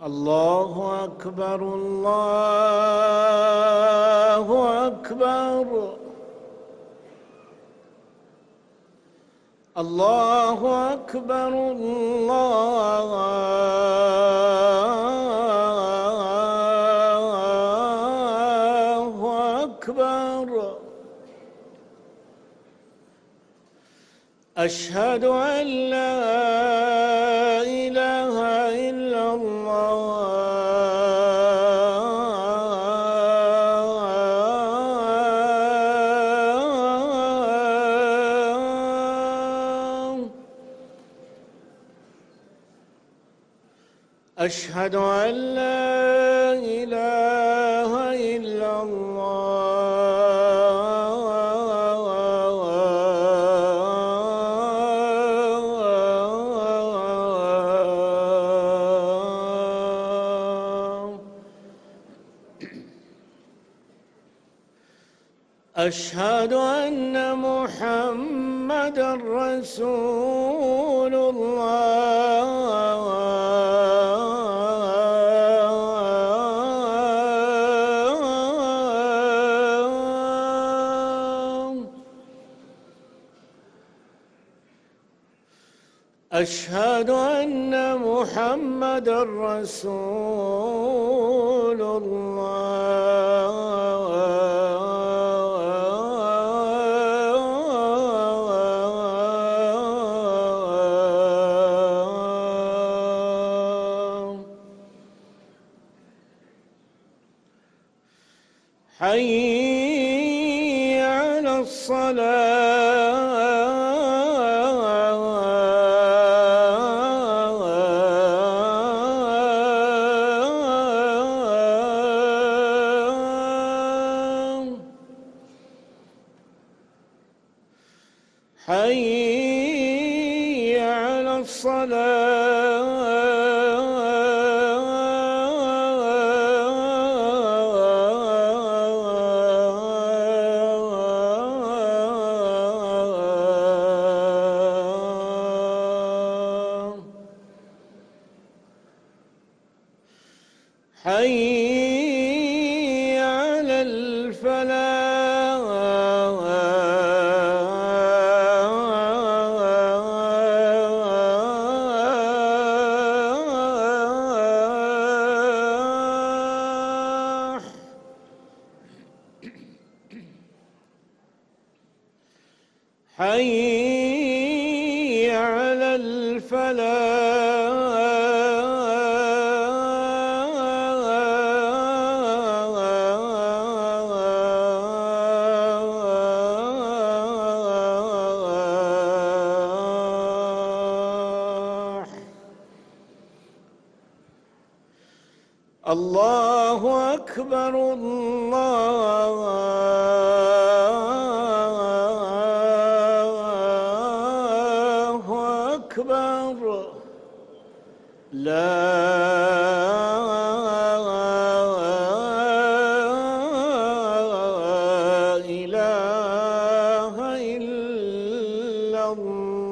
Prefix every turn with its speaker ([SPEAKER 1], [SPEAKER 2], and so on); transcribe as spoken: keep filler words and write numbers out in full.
[SPEAKER 1] الله أكبر الله أكبر الله أكبر الله أكبر. أشهد أن لا إله إلا الله أشهد أن لا إله إلا الله أشهد أن محمدًا رسول الله أشهد أن محمدًا رسول الله. حي على الصلاة حي على الصلاة حي على الفلاح. حي على الفلاح. الله أكبر الله أكبر. لا إله إلا الله.